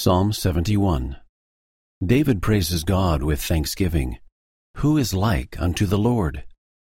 Psalm 71. David praises God with thanksgiving. Who is like unto the Lord?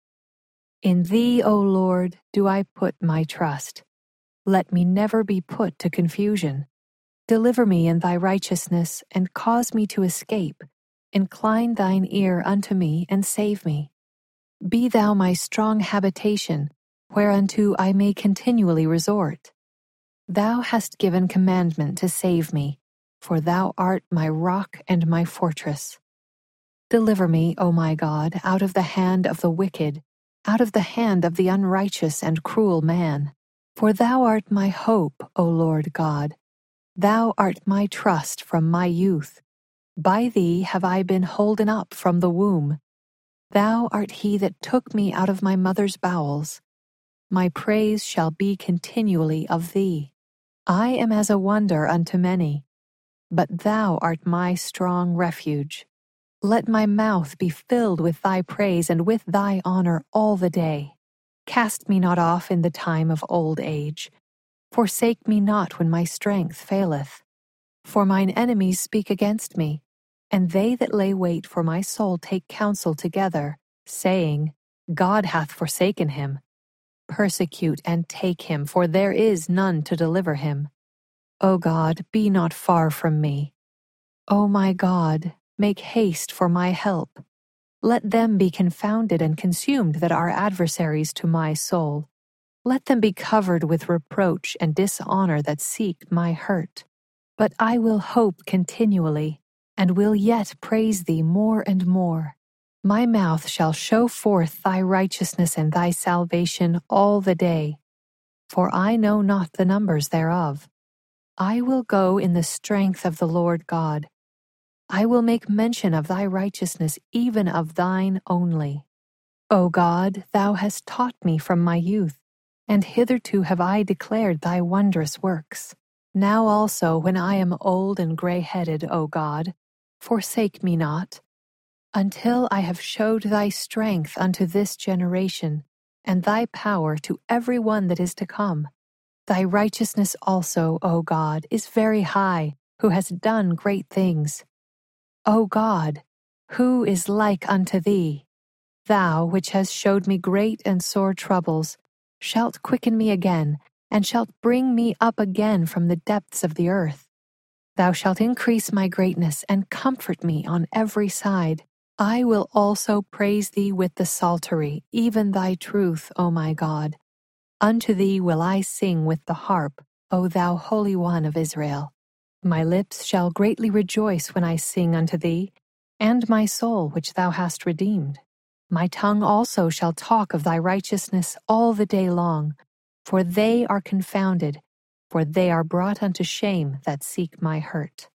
In Thee, O Lord, do I put my trust. Let me never be put to confusion. Deliver me in Thy righteousness, and cause me to escape. Incline Thine ear unto me, and save me. Be Thou my strong habitation, whereunto I may continually resort. Thou hast given commandment to save me, for Thou art my rock and my fortress. Deliver me, O my God, out of the hand of the wicked, out of the hand of the unrighteous and cruel man. For Thou art my hope, O Lord God. Thou art my trust from my youth. By Thee have I been holden up from the womb. Thou art He that took me out of my mother's bowels. My praise shall be continually of Thee. I am as a wonder unto many, but Thou art my strong refuge. Let my mouth be filled with Thy praise and with Thy honor all the day. Cast me not off in the time of old age. Forsake me not when my strength faileth. For mine enemies speak against me, and they that lay wait for my soul take counsel together, saying, God hath forsaken him. Persecute and take him, for there is none to deliver him. O God, be not far from me. O my God, make haste for my help. Let them be confounded and consumed that are adversaries to my soul. Let them be covered with reproach and dishonor that seek my hurt. But I will hope continually, and will yet praise Thee more and more. My mouth shall show forth Thy righteousness and Thy salvation all the day, for I know not the numbers thereof. I will go in the strength of the Lord God. I will make mention of Thy righteousness, even of Thine only. O God, Thou hast taught me from my youth, and hitherto have I declared Thy wondrous works. Now also, when I am old and gray-headed, O God, forsake me not, until I have showed Thy strength unto this generation, and Thy power to every one that is to come. Thy righteousness also, O God, is very high, who has done great things. O God, who is like unto Thee? Thou, which hast showed me great and sore troubles, shalt quicken me again, and shalt bring me up again from the depths of the earth. Thou shalt increase my greatness, and comfort me on every side. I will also praise Thee with the psaltery, even Thy truth, O my God. Unto Thee will I sing with the harp, O Thou Holy One of Israel. My lips shall greatly rejoice when I sing unto Thee, and my soul which Thou hast redeemed. My tongue also shall talk of Thy righteousness all the day long, for they are confounded, for they are brought unto shame that seek my hurt.